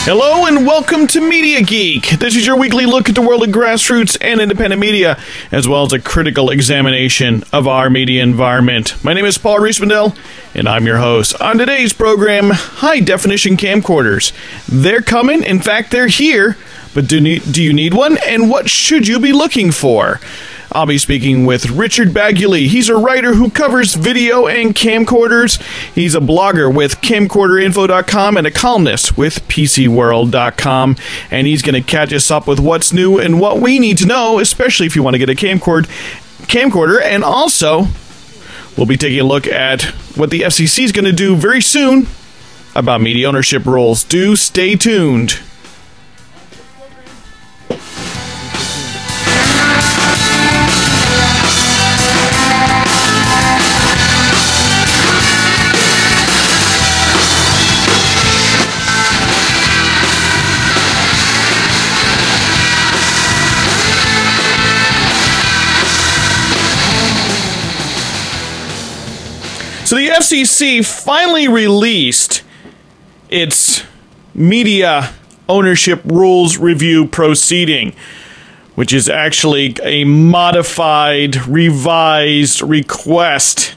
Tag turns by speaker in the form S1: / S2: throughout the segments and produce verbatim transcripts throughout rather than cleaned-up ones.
S1: Hello and welcome to Media Geek. This is your weekly look at the world of grassroots and independent media, as well as a critical examination of our media environment. My name is Paul Riismandel, and I'm your host. On today's program, high-definition camcorders. They're coming. In fact, they're here. But do, need, do you need one? And what should you be looking for? I'll be speaking with Richard Baguley. He's a writer who covers video and camcorders. He's a blogger with camcorder info dot com and a columnist with P C world dot com. And he's going to catch us up with what's new and what we need to know, especially if you want to get a camcord, camcorder. And also, we'll be taking a look at what the F C C is going to do very soon about media ownership rules. Do stay tuned. So the F C C finally released its media ownership rules review proceeding, which is actually a modified, revised request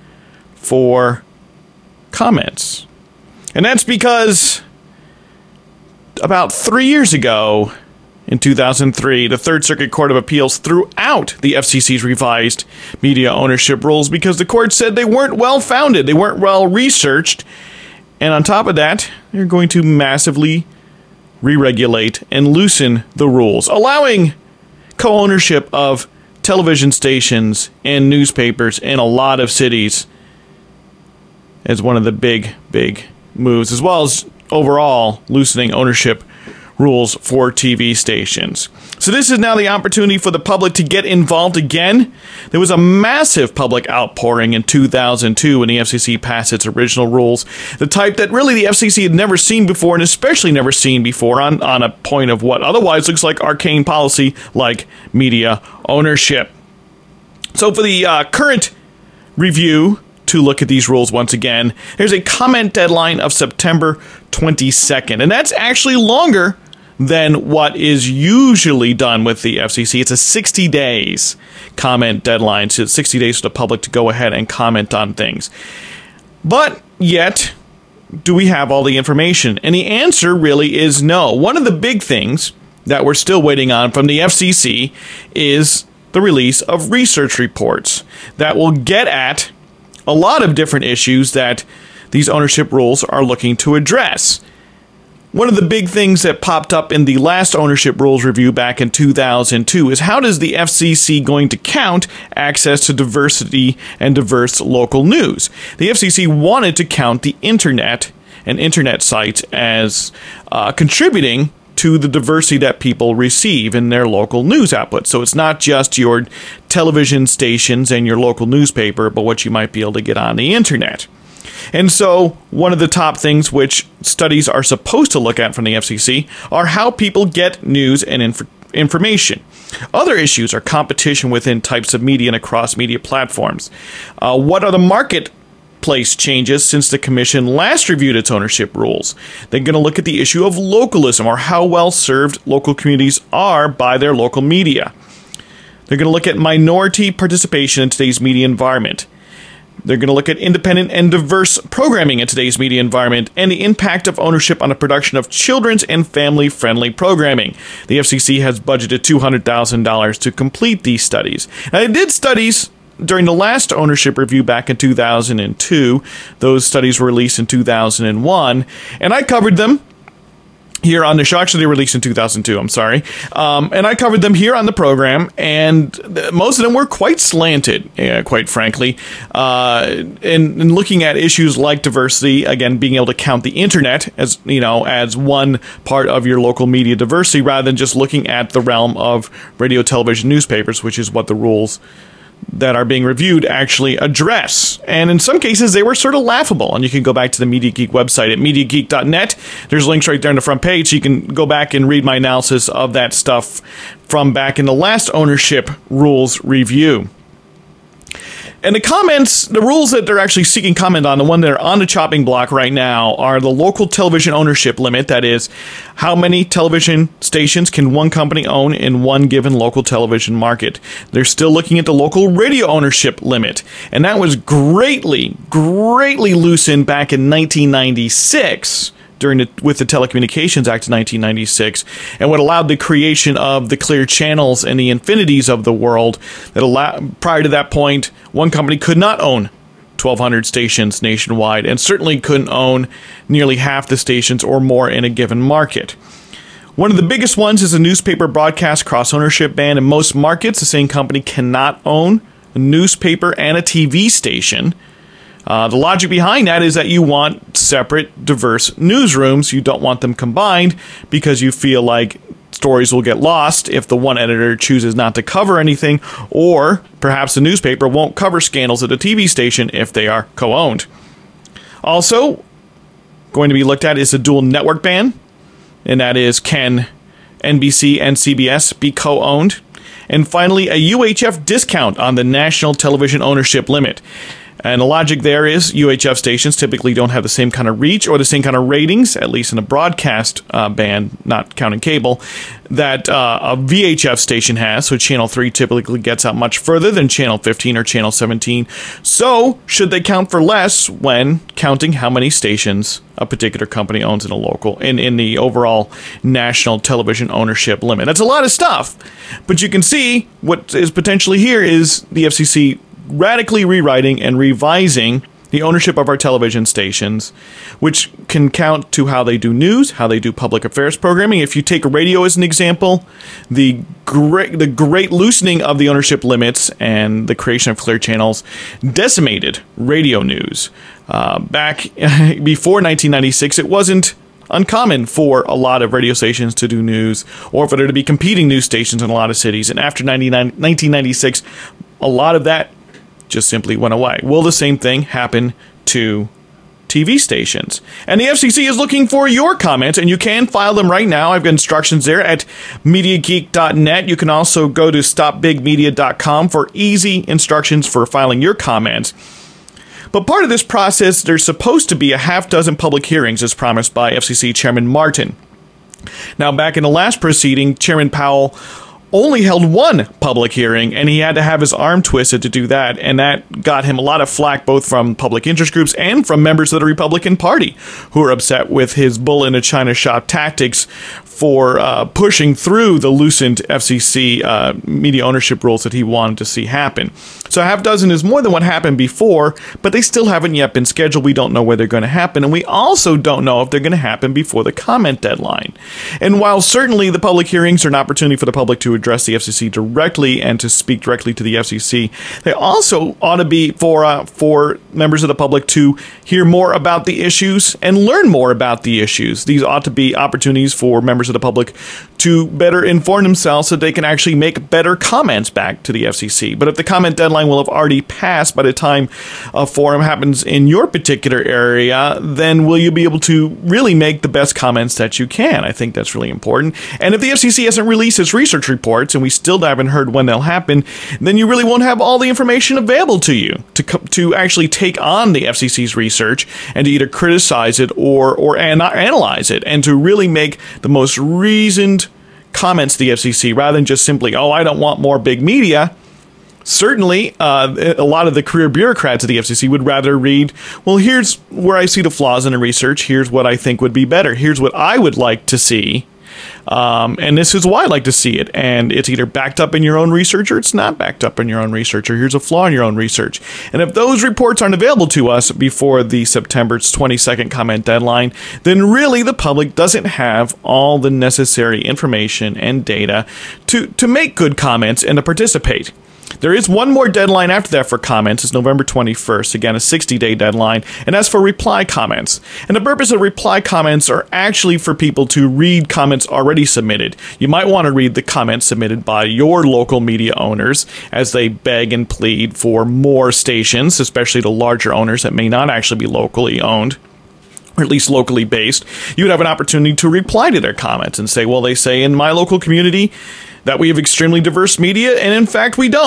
S1: for comments. And that's because about three years ago, in two thousand three, the Third Circuit Court of Appeals threw out the F C C's revised media ownership rules because the court said they weren't well-founded, they weren't well-researched, and on top of that, they're going to massively re-regulate and loosen the rules, allowing co-ownership of television stations and newspapers in a lot of cities as one of the big, big moves, as well as overall loosening ownership rules for T V stations. So this is now the opportunity for the public to get involved again. There was a massive public outpouring in two thousand two when the F C C passed its original rules, the type that really the F C C had never seen before, and especially never seen before on, on a point of what otherwise looks like arcane policy like media ownership. So for the uh, current review, to look at these rules once again, there's a comment deadline of September twenty-second, and that's actually longer than what is usually done with the F C C. It's a sixty days comment deadline, so it's sixty days for the public to go ahead and comment on things. But yet, do we have all the information? And the answer really is no. One of the big things that we're still waiting on from the F C C is the release of research reports that will get at a lot of different issues that these ownership rules are looking to address. One of the big things that popped up in the last ownership rules review back in two thousand two is how does the F C C going to count access to diversity and diverse local news? The F C C wanted to count the internet and internet sites as uh, contributing to the diversity that people receive in their local news output. So it's not just your television stations and your local newspaper, but what you might be able to get on the internet. And so one of the top things which studies are supposed to look at from the F C C are how people get news and inf- information. Other issues are competition within types of media and across media platforms. Uh, what are the marketplace changes since the Commission last reviewed its ownership rules? They're going to look at the issue of localism, or how well served local communities are by their local media. They're going to look at minority participation in today's media environment. They're going to look at independent and diverse programming in today's media environment and the impact of ownership on the production of children's and family-friendly programming. The F C C has budgeted two hundred thousand dollars to complete these studies. Now, they did studies during the last ownership review back in two thousand two. Those studies were released in two thousand one, and I covered them here on the show. Actually, they were released in two thousand two, I'm sorry. Um, and I covered them here on the program, and th- most of them were quite slanted, uh, quite frankly. Uh, and, and looking at issues like diversity, again, being able to count the internet as, you know, as one part of your local media diversity, rather than just looking at the realm of radio, television, newspapers, which is what the rules that are being reviewed actually address. And in some cases, they were sort of laughable. And you can go back to the Media Geek website at media geek dot net. There's links right there on the front page. So you can go back and read my analysis of that stuff from back in the last ownership rules review. And the comments, the rules that they're actually seeking comment on, the one that are on the chopping block right now, are the local television ownership limit. That is, how many television stations can one company own in one given local television market? They're still looking at the local radio ownership limit. And that was greatly, greatly loosened back in nineteen ninety-six. During the, with the Telecommunications Act of nineteen ninety-six, and what allowed the creation of the Clear Channels and the Infinities of the world. That allow, prior to that point, one company could not own twelve hundred stations nationwide, and certainly couldn't own nearly half the stations or more in a given market. One of the biggest ones is a newspaper broadcast cross-ownership ban. In most markets, the same company cannot own a newspaper and a T V station. Uh, the logic behind that is that you want separate, diverse newsrooms. You don't want them combined because you feel like stories will get lost if the one editor chooses not to cover anything, or perhaps the newspaper won't cover scandals at the T V station if they are co-owned. Also, going to be looked at is a dual network ban, and that is, can N B C and C B S be co-owned? And finally, a U H F discount on the national television ownership limit. And the logic there is U H F stations typically don't have the same kind of reach or the same kind of ratings, at least in a broadcast uh, band, not counting cable, that uh, a V H F station has. So Channel three typically gets out much further than Channel fifteen or Channel seventeen. So should they count for less when counting how many stations a particular company owns in a local, in, in the overall national television ownership limit? That's a lot of stuff. But you can see what is potentially here is the F C C radically rewriting and revising the ownership of our television stations, which can count to how they do news, how they do public affairs programming. If you take radio as an example, the great, the great loosening of the ownership limits and the creation of Clear Channels decimated radio news. Uh, back before nineteen ninety-six, it wasn't uncommon for a lot of radio stations to do news, or for there to be competing news stations in a lot of cities. And after nineteen ninety-six, a lot of that just simply went away. Will the same thing happen to T V stations? And the F C C is looking for your comments, and you can file them right now. I've got instructions there at media geek dot net. You can also go to stop big media dot com for easy instructions for filing your comments. But part of this process, there's supposed to be a half dozen public hearings, as promised by F C C Chairman Martin. Now, back in the last proceeding, Chairman Powell only held one public hearing, and he had to have his arm twisted to do that, and that got him a lot of flack both from public interest groups and from members of the Republican Party, who are upset with his bull in a china shop tactics for uh, pushing through the loosened F C C uh, media ownership rules that he wanted to see happen. So a half dozen is more than what happened before, but they still haven't yet been scheduled. We don't know where they're going to happen, and we also don't know if they're going to happen before the comment deadline. And while certainly the public hearings are an opportunity for the public to address the F C C directly and to speak directly to the F C C, they also ought to be for uh, for members of the public to hear more about the issues and learn more about the issues. These ought to be opportunities for members of the public to better inform themselves so they can actually make better comments back to the F C C. But if the comment deadline will have already passed by the time a forum happens in your particular area, then will you be able to really make the best comments that you can? I think that's really important. And if the F C C hasn't released its research reports, and we still haven't heard when they'll happen, then you really won't have all the information available to you to to actually take on the F C C's research and to either criticize it or or an analyze it, and to really make the most reasoned comments to the F C C, rather than just simply, oh, I don't want more big media. Certainly, uh, a lot of the career bureaucrats at the F C C would rather read, well, here's where I see the flaws in the research, here's what I think would be better, here's what I would like to see, um, and this is why I'd like to see it. And it's either backed up in your own research or it's not backed up in your own research, or here's a flaw in your own research. And if those reports aren't available to us before the September twenty-second comment deadline, then really the public doesn't have all the necessary information and data to, to make good comments and to participate. There is one more deadline after that for comments. It's November twenty-first. Again, a sixty-day deadline. And that's for reply comments. And the purpose of reply comments are actually for people to read comments already submitted. You might want to read the comments submitted by your local media owners as they beg and plead for more stations, especially the larger owners that may not actually be locally owned, or at least locally based. You would have an opportunity to reply to their comments and say, well, they say in my local community that we have extremely diverse media, and in fact we don't.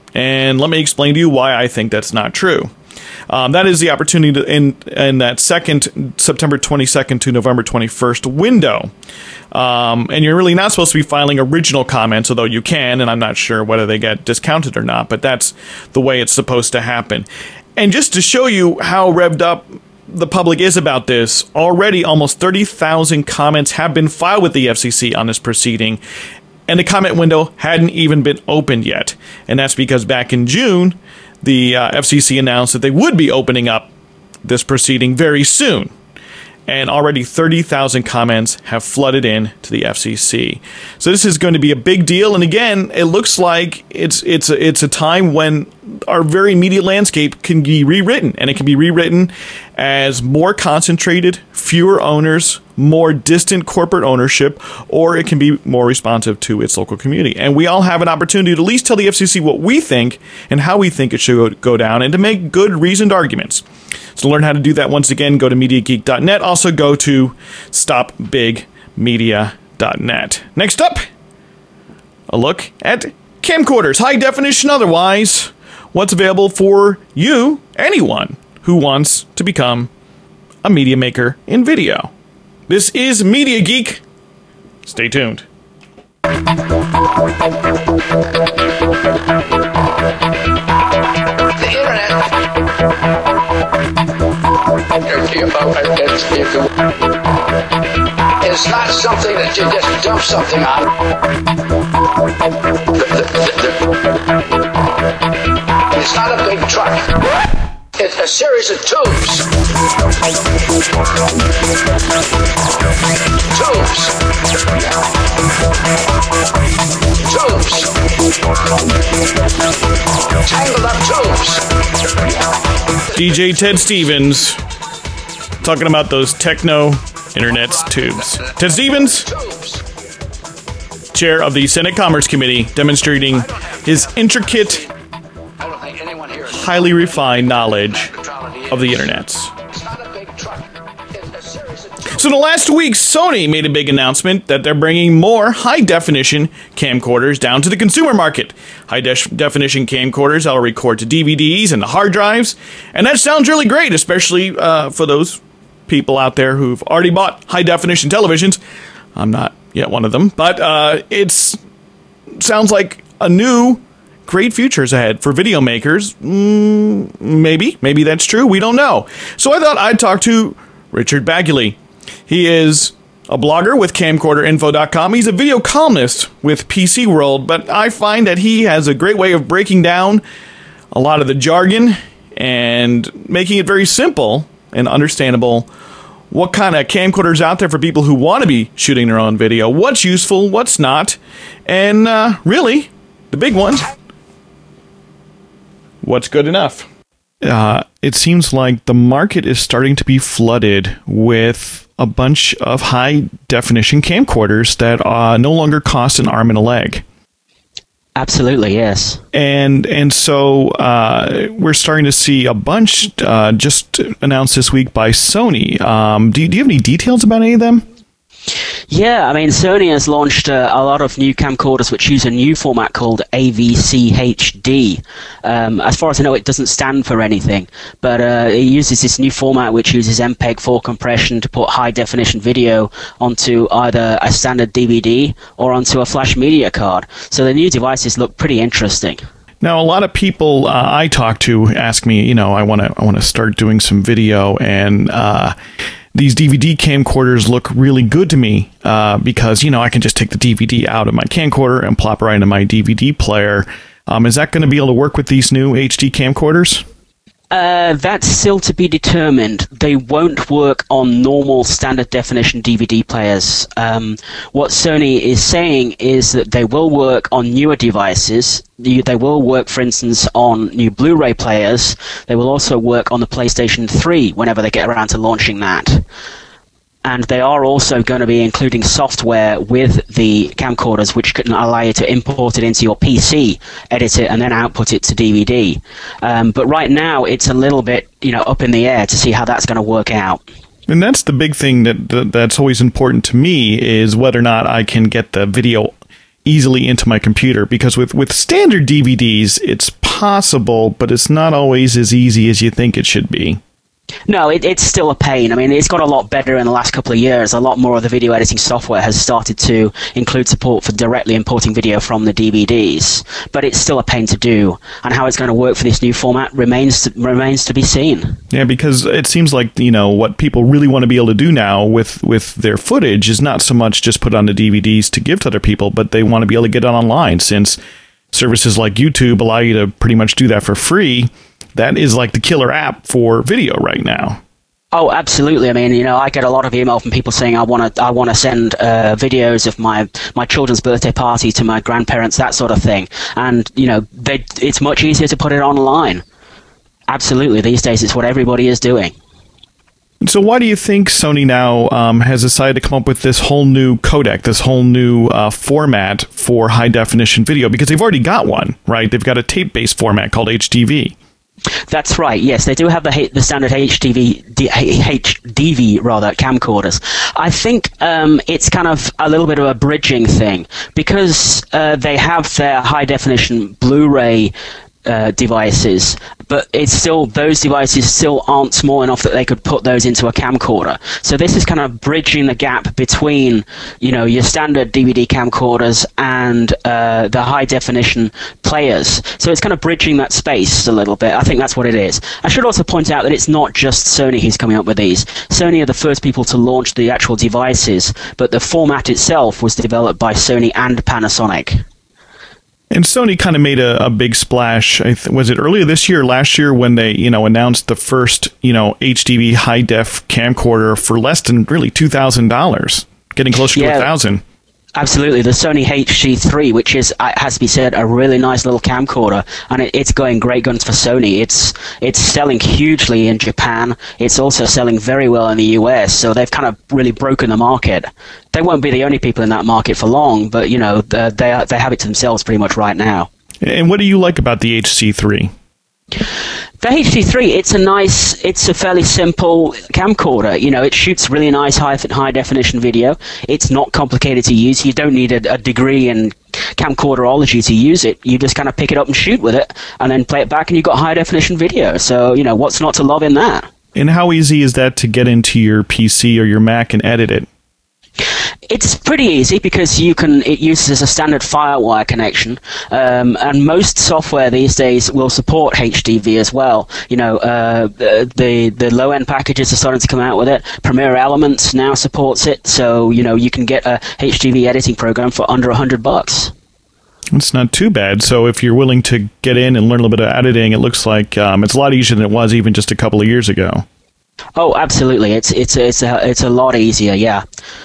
S1: And let me explain to you why I think that's not true. Um, that is the opportunity to, in, in that second September twenty-second to November twenty-first window. Um, and you're really not supposed to be filing original comments, although you can, and I'm not sure whether they get discounted or not, but that's the way it's supposed to happen. And just to show you how revved up the public is about this, already almost thirty thousand comments have been filed with the F C C on this proceeding, and the comment window hadn't even been opened yet. And that's because back in June, the uh, F C C announced that they would be opening up this proceeding very soon. And already thirty thousand comments have flooded in to the F C C. So this is going to be a big deal. And again, it looks like it's it's a, it's a time when our very media landscape can be rewritten. And it can be rewritten as more concentrated, fewer owners, more distant corporate ownership, or it can be more responsive to its local community. And we all have an opportunity to at least tell the F C C what we think and how we think it should go down, and to make good, reasoned arguments. So to learn how to do that, once again, go to media geek dot net. Also go to stop big media dot net. Next up, a look at camcorders, high definition otherwise. What's available for you, anyone who wants to become a media maker in video. This is Media Geek. Stay tuned.
S2: The internet is not something that you just dump something on. It's not a big truck. It's a series of tubes. Tubes. Tubes. Tangled up tubes.
S1: D J Ted Stevens talking about those techno internet's tubes. Ted Stevens, chair of the Senate Commerce Committee, demonstrating his intricate, highly refined knowledge of the internets. So in the last week, Sony made a big announcement that they're bringing more high-definition camcorders down to the consumer market. High-definition camcorders that'll record to D V Ds and the hard drives, and that sounds really great, especially uh, for those people out there who've already bought high-definition televisions. I'm not yet one of them, but uh, it's sounds like a new great futures ahead for video makers. Mm, maybe. Maybe that's true. We don't know. So I thought I'd talk to Richard Bagley. He is a blogger with camcorder info dot com. He's a video columnist with P C World, but I find that he has a great way of breaking down a lot of the jargon and making it very simple and understandable what kind of camcorders out there for people who want to be shooting their own video, what's useful, what's not, and uh, really, the big one, what's good enough. Uh, it seems like the market is starting to be flooded with a bunch of high-definition camcorders that uh, no longer cost an arm and a leg.
S3: Absolutely, yes.
S1: And and so uh, we're starting to see a bunch uh, just announced this week by Sony. Um, do, you, do you have any details about any of them?
S3: Yeah, I mean, Sony has launched uh, a lot of new camcorders which use a new format called A V C H D. Um, as far as I know, it doesn't stand for anything, but uh, it uses this new format which uses M P E G four compression to put high-definition video onto either a standard D V D or onto a flash media card. So the new devices look pretty interesting.
S1: Now, a lot of people uh, I talk to ask me, you know, I want to I want to start doing some video, and uh, these D V D camcorders look really good to me uh, because, you know, I can just take the D V D out of my camcorder and plop it right into my D V D player. Um, is that going to be able to work with these new H D camcorders?
S3: Uh, that's still to be determined. They won't work on normal standard definition D V D players. Um, what Sony is saying is that they will work on newer devices. They will work, for instance, on new Blu-ray players. They will also work on the PlayStation three whenever they get around to launching that. And they are also going to be including software with the camcorders which can allow you to import it into your P C, edit it, and then output it to D V D. Um, but right now, it's a little bit, you know, up in the air to see how that's going to work out.
S1: And that's the big thing that, that that's always important to me, is whether or not I can get the video easily into my computer, because with, with standard D V Ds, it's possible, but it's not always as easy as you think it should be.
S3: No, it, it's still a pain. I mean, it's got a lot better in the last couple of years. A lot more of the video editing software has started to include support for directly importing video from the D V Ds, but it's still a pain to do. And how it's going to work for this new format remains to, remains to be seen.
S1: Yeah, because it seems like, you know, what people really want to be able to do now with, with their footage is not so much just put onto D V Ds to give to other people, but they want to be able to get it online, since services like YouTube allow you to pretty much do that for free. That is like the killer app for video right now.
S3: Oh, absolutely. I mean, you know, I get a lot of email from people saying I want to I want to send uh, videos of my, my children's birthday party to my grandparents, that sort of thing. And, you know, they, it's much easier to put it online. Absolutely. These days, it's what everybody is doing.
S1: So why do you think Sony now um, has decided to come up with this whole new codec, this whole new uh, format for high-definition video? Because they've already got one, right? They've got a tape-based format called H D V.
S3: That's right. Yes, they do have the the standard H D V, H D V rather camcorders. I think um, it's kind of a little bit of a bridging thing, because uh, they have their high definition Blu-ray uh, devices, but it's still, those devices still aren't small enough that they could put those into a camcorder. So this is kind of bridging the gap between, you know, your standard D V D camcorders and uh, the high definition players. So it's kind of bridging that space a little bit. I think that's what it is. I should also point out that it's not just Sony who's coming up with these. Sony are the first people to launch the actual devices, but the format itself was developed by Sony and Panasonic.
S1: And Sony kind of made a, a big splash. I th was it earlier this year, or last year, when they, you know, announced the first, you know, H D V high def camcorder for less than really two thousand dollars, getting closer
S3: yeah.
S1: to a thousand.
S3: Absolutely, the Sony H D three, which is, uh, has to be said, a really nice little camcorder, and it, it's going great guns for Sony. It's it's selling hugely in Japan. It's also selling very well in the U S, so they've kind of really broken the market. They won't be the only people in that market for long, but, you know, uh, they are, they have it to themselves pretty much right now.
S1: And what do you like about the H C three?
S3: The H D three, it's a nice, it's a fairly simple camcorder. You know, it shoots really nice high high definition video. It's not complicated to use. You don't need a, a degree in camcorderology to use it. You just kind of pick it up and shoot with it, and then play it back, and you've got high definition video. So, you know, what's not to love in that?
S1: And how easy is that to get into your P C or your Mac and edit it?
S3: It's pretty easy, because you can. It uses a standard FireWire connection, um, and most software these days will support H D V as well. You know, uh, the the low end packages are starting to come out with it. Premiere Elements now supports it, so you know you can get a H D V editing program for under a hundred bucks.
S1: It's not too bad. So if you're willing to get in and learn a little bit of editing, it looks like um, it's a lot easier than it was even just a couple of years ago.
S3: Oh, absolutely! It's it's it's a it's a lot easier. Yeah.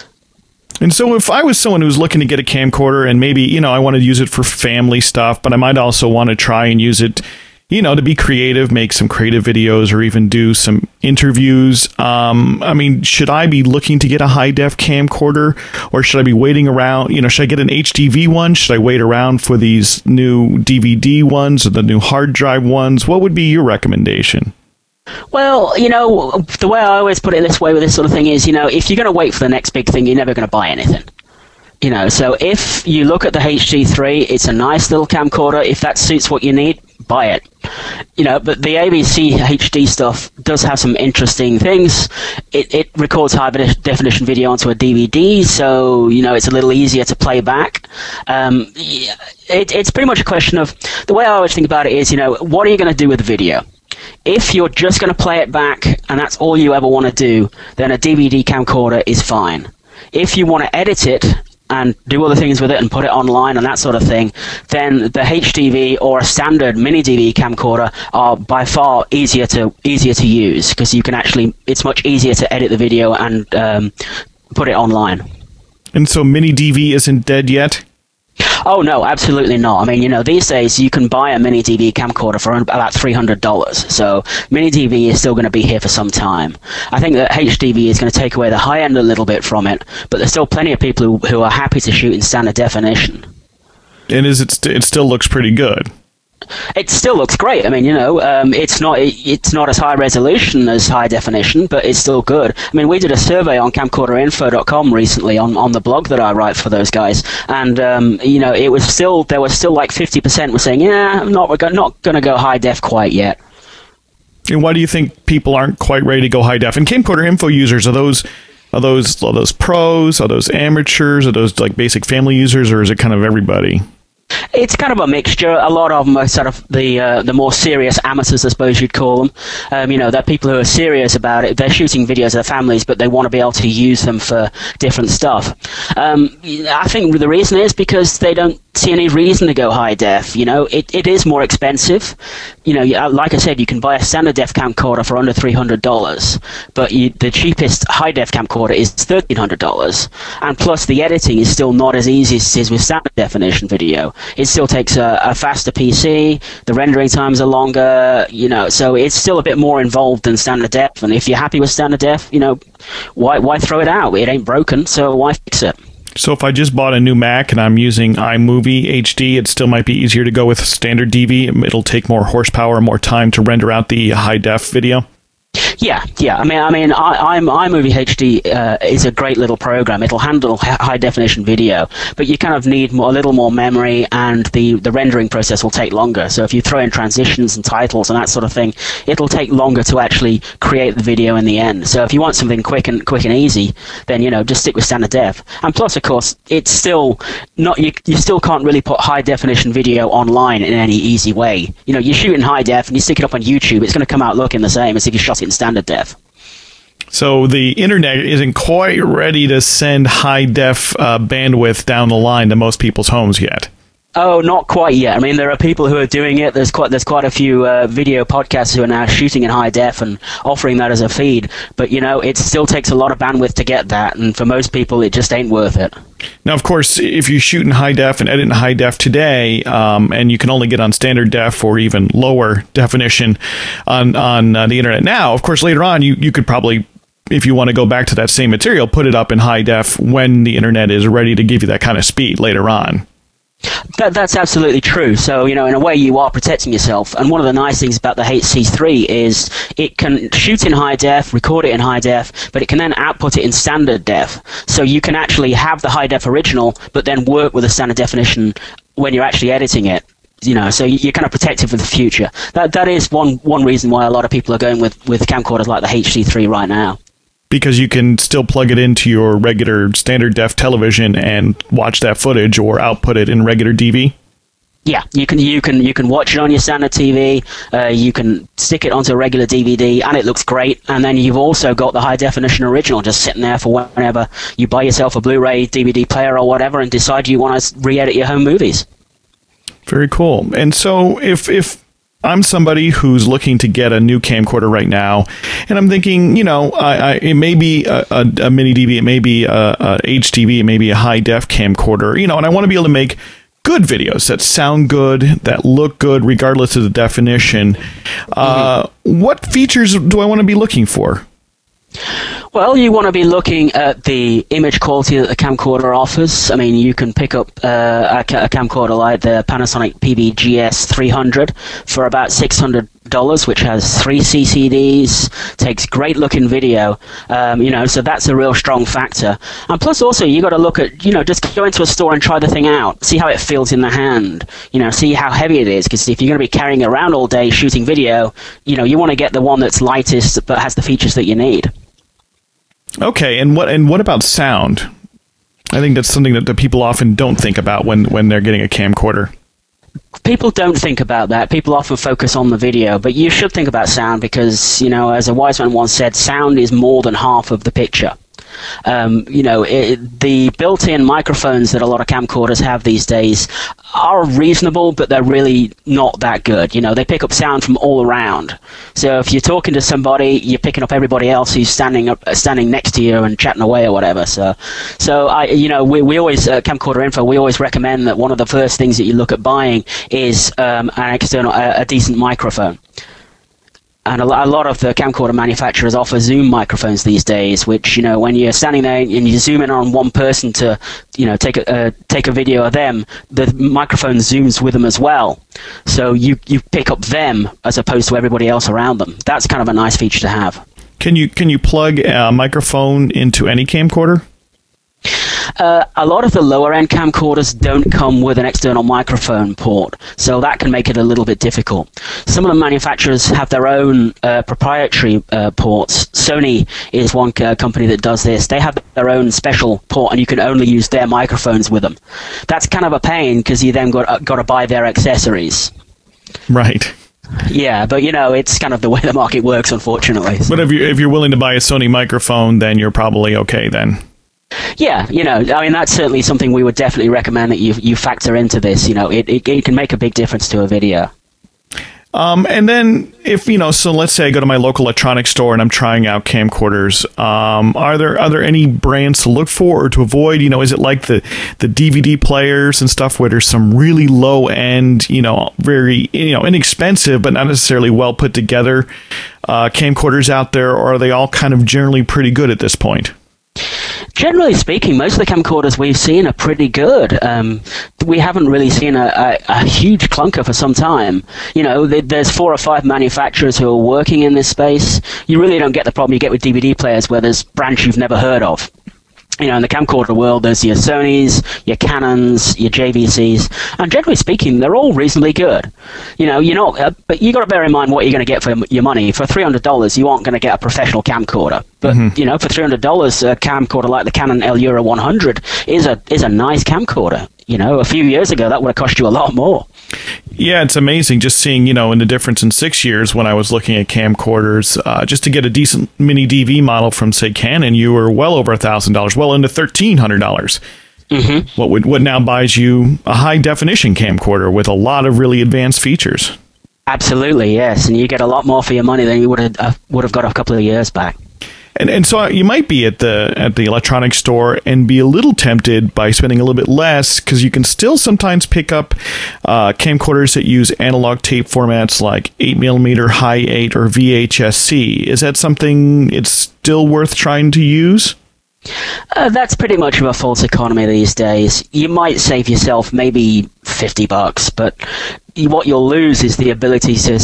S1: And so if I was someone who's looking to get a camcorder, and maybe, you know, I want to use it for family stuff, but I might also want to try and use it, you know, to be creative, make some creative videos, or even do some interviews. Um, I mean, should I be looking to get a high-def camcorder, or should I be waiting around? You know, should I get an H D V one? Should I wait around for these new D V D ones or the new hard drive ones? What would be your recommendation?
S3: Well, you know, the way I always put it this way with this sort of thing is, you know, if you're going to wait for the next big thing, you're never going to buy anything. You know, so if you look at the H D three, it's a nice little camcorder. If that suits what you need, buy it. You know, but the A V C H D stuff does have some interesting things. It, it records high definition video onto a D V D, so, you know, it's a little easier to play back. Um, it, it's pretty much a question of, the way I always think about it is, you know, what are you going to do with the video? If you're just going to play it back and that's all you ever want to do, then a D V D camcorder is fine. If you want to edit it and do other things with it and put it online and that sort of thing, then the H D V or a standard mini D V D camcorder are by far easier to easier to use, because you can actually, it's much easier to edit the video and um, put it online.
S1: And so mini D V isn't dead yet?
S3: Oh, no, absolutely not. I mean, you know, these days you can buy a mini D V camcorder for about three hundred dollars. So mini D V is still going to be here for some time. I think that H D V is going to take away the high end a little bit from it, but there's still plenty of people who, who are happy to shoot in standard definition.
S1: And is it st it still looks pretty good?
S3: It still looks great. I mean, you know, um, it's not it, it's not as high resolution as high definition, but it's still good. I mean, we did a survey on camcorder info dot com recently on, on the blog that I write for those guys, and um, you know, it was still there was still like fifty percent were saying, yeah, I'm not we're go- not going to go high def quite yet.
S1: And why do you think people aren't quite ready to go high def? And Camcorder Info users, are those are those are those pros? Are those amateurs? Are those like basic family users, or is it kind of everybody?
S3: It's kind of a mixture. A lot of them are sort of the uh, the more serious amateurs, I suppose you'd call them. Um, you know, they're people who are serious about it. They're shooting videos of their families, but they want to be able to use them for different stuff. Um, I think the reason is because they don't see any reason to go high def. You know, it, it is more expensive. You know, like I said, you can buy a standard def camcorder for under three hundred dollars, but you, the cheapest high def camcorder is thirteen hundred dollars. And plus, the editing is still not as easy as it is with standard definition video. It still takes a, a faster P C, the rendering times are longer, you know, so it's still a bit more involved than standard def. And if you're happy with standard def, you know, why why throw it out? It ain't broken, so why fix it?
S1: So if I just bought a new Mac and I'm using iMovie H D, it still might be easier to go with standard D V. It'll take more horsepower, more time to render out the high def video.
S3: Yeah, yeah. I mean, I mean, I, I'm iMovie H D uh, is a great little program. It'll handle high definition video, but you kind of need more, a little more memory, and the the rendering process will take longer. So if you throw in transitions and titles and that sort of thing, it'll take longer to actually create the video in the end. So if you want something quick and quick and easy, then you know just stick with standard def. And plus, of course, it's still not you. You still can't really put high definition video online in any easy way. You know, you shoot in high def and you stick it up on YouTube, it's going to come out looking the same as if you shot it in standard def.
S1: So the internet isn't quite ready to send high def uh, bandwidth down the line to most people's homes yet.
S3: Oh, not quite yet. I mean, there are people who are doing it. There's quite there's quite a few uh, video podcasts who are now shooting in high def and offering that as a feed. But you know, it still takes a lot of bandwidth to get that, and for most people, it just ain't worth it.
S1: Now, of course, if you shoot in high def and edit in high def today, um, and you can only get on standard def or even lower definition on on uh, the internet now, of course, later on, you you could probably, if you want to go back to that same material, put it up in high def when the internet is ready to give you that kind of speed later on.
S3: That, that's absolutely true. So, you know, in a way, you are protecting yourself. And one of the nice things about the H C three is it can shoot in high def, record it in high def, but it can then output it in standard def. So you can actually have the high def original, but then work with a standard definition when you're actually editing it. You know, so you're kind of protected for the future. That that is one one reason why a lot of people are going with, with camcorders like the H C three right now.
S1: Because you can still plug it into your regular standard def television and watch that footage, or output it in regular D V?
S3: Yeah, you can you can you can watch it on your standard T V. Uh, you can stick it onto a regular D V D, and it looks great. And then you've also got the high definition original just sitting there for whenever you buy yourself a Blu-ray, D V D player, or whatever, and decide you want to re-edit your home movies.
S1: Very cool. And so if if I'm somebody who's looking to get a new camcorder right now, and I'm thinking, you know, I, I, it may be a, a, a mini D V, it may be a, a H D V, it may be a high def camcorder, you know, and I want to be able to make good videos that sound good, that look good, regardless of the definition. Uh, mm-hmm. What features do I want to be looking for?
S3: Well, you want to be looking at the image quality that the camcorder offers. I mean, you can pick up uh, a, a camcorder like the Panasonic P B G S three hundred for about six hundred dollars, which has three C C Ds, takes great looking video, um, you know, so that's a real strong factor. And plus also, you got to look at, you know, just go into a store and try the thing out, see how it feels in the hand, you know, see how heavy it is, because if you're going to be carrying it around all day shooting video, you know, you want to get the one that's lightest but has the features that you need.
S1: Okay, and what and what about sound? I think that's something that the people often don't think about when, when they're getting a camcorder.
S3: People don't think about that. People often focus on the video, but you should think about sound because, you know, as a wise man once said, sound is more than half of the picture. Um, you know, it, the built-in microphones that a lot of camcorders have these days are reasonable, but they're really not that good. You know, they pick up sound from all around. So if you're talking to somebody, you're picking up everybody else who's standing up, standing next to you and chatting away or whatever. So, so I, you know, we we always uh, Camcorder Info, we always recommend that one of the first things that you look at buying is um, an external, a, a decent microphone. and a, a lot of the camcorder manufacturers offer zoom microphones these days, which, you know, when you're standing there and you zoom in on one person to, you know, take a uh, take a video of them, the microphone zooms with them as well. So you you pick up them as opposed to everybody else around them. That's kind of a nice feature to have.
S1: Can you can you plug a microphone into any camcorder?
S3: Uh, a lot of the lower-end camcorders don't come with an external microphone port, so that can make it a little bit difficult. Some of the manufacturers have their own uh, proprietary uh, ports. Sony is one uh, company that does this. They have their own special port, and you can only use their microphones with them. That's kind of a pain because you then got, uh, got to buy their accessories.
S1: Right.
S3: Yeah, but, you know, it's kind of the way the market works, unfortunately.
S1: But if you're, if you're willing to buy a Sony microphone, then you're probably okay then.
S3: Yeah, you know, I mean, that's certainly something we would definitely recommend that you you factor into this. You know, it, it, it can make a big difference to a video.
S1: Um, and then if, you know, so let's say I go to my local electronics store and I'm trying out camcorders. Um, are there are there any brands to look for or to avoid? You know, is it like the, the D V D players and stuff where there's some really low end, you know, very, you know, inexpensive but not necessarily well put together uh, camcorders out there, or are they all kind of generally pretty good at this point?
S3: Generally speaking, most of the camcorders we've seen are pretty good. Um, we haven't really seen a, a, a huge clunker for some time. You know, th there's four or five manufacturers who are working in this space. You really don't get the problem you get with D V D players where there's brands you've never heard of. You know, in the camcorder world, there's your Sonys, your Canons, your J V Cs, and generally speaking, they're all reasonably good. You know, you're not, uh, but you got to bear in mind what you're going to get for your money. For three hundred dollars, you aren't going to get a professional camcorder. But mm-hmm. you know, for three hundred dollars, a camcorder like the Canon Elura one hundred is a is a nice camcorder. You know, a few years ago, that would have cost you a lot more.
S1: Yeah, it's amazing just seeing, you know, in the difference in six years when I was looking at camcorders. Uh, just to get a decent mini D V model from, say, Canon, you were well over one thousand dollars, well into thirteen hundred dollars. Mm-hmm. What would what now buys you a high-definition camcorder with a lot of really advanced features.
S3: Absolutely, yes, and you get a lot more for your money than you would have, uh, would have got a couple of years back.
S1: And and so you might be at the at the electronics store and be a little tempted by spending a little bit less, because you can still sometimes pick up uh, camcorders that use analog tape formats like eight millimeter, Hi eight, or V H S C. Is that something it's still worth trying to use?
S3: Uh, that's pretty much of a false economy these days. You might save yourself maybe fifty bucks, but what you'll lose is the ability to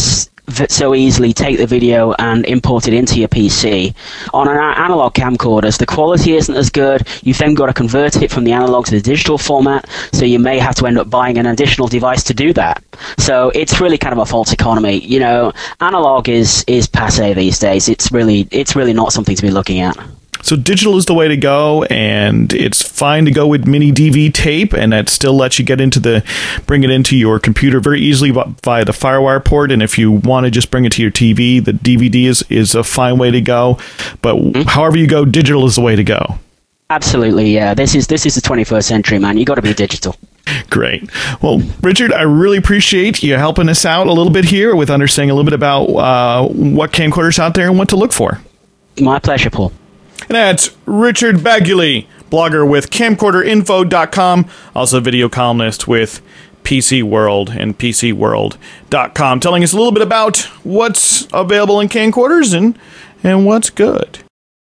S3: so easily take the video and import it into your P C. On an analog camcorders, the quality isn't as good. You've then got to convert it from the analog to the digital format, so you may have to end up buying an additional device to do that. So it's really kind of a false economy. You know, analog is is passé these days. It's really it's really not something to be looking at.
S1: So digital is the way to go, and it's fine to go with mini D V tape, and that still lets you get into the, bring it into your computer very easily via the FireWire port. And if you want to just bring it to your T V, the D V D is, is a fine way to go. But mm-hmm. however you go, digital is the way to go.
S3: Absolutely, yeah. This is this is the twenty-first century, man. You got to be digital.
S1: Great. Well, Richard, I really appreciate you helping us out a little bit here with understanding a little bit about uh, what camcorders out there and what to look for.
S3: My pleasure, Paul.
S1: And that's Richard Baguley, blogger with camcorder info dot com, also a video columnist with P C World and P C world dot com, telling us a little bit about what's available in camcorders and, and what's good.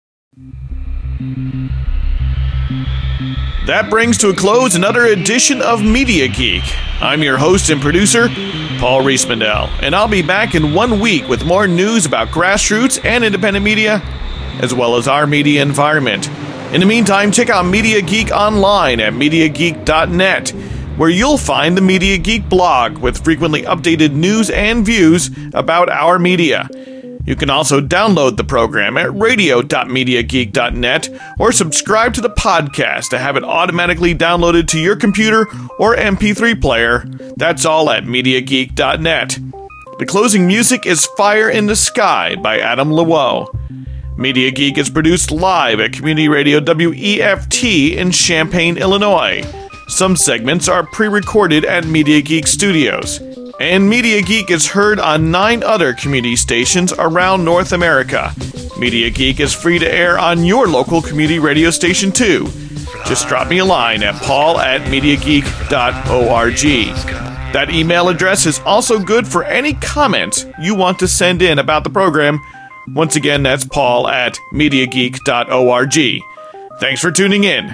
S1: That brings to a close another edition of Media Geek. I'm your host and producer, Paul Riismandel, and I'll be back in one week with more news about grassroots and independent media, as well as our media environment. In the meantime, check out Media Geek online at media geek dot net, where you'll find the Media Geek blog with frequently updated news and views about our media. You can also download the program at radio dot media geek dot net or subscribe to the podcast to have it automatically downloaded to your computer or M P three player. That's all at media geek dot net. The closing music is Fire in the Sky by Adam Lewoe. Media Geek is produced live at Community Radio W E F T in Champaign, Illinois. Some segments are pre-recorded at Media Geek Studios. And Media Geek is heard on nine other community stations around North America. Media Geek is free to air on your local community radio station too. Just drop me a line at paul at media geek dot org. That email address is also good for any comments you want to send in about the program. Once again, that's Paul at MediaGeek dot org. Thanks for tuning in.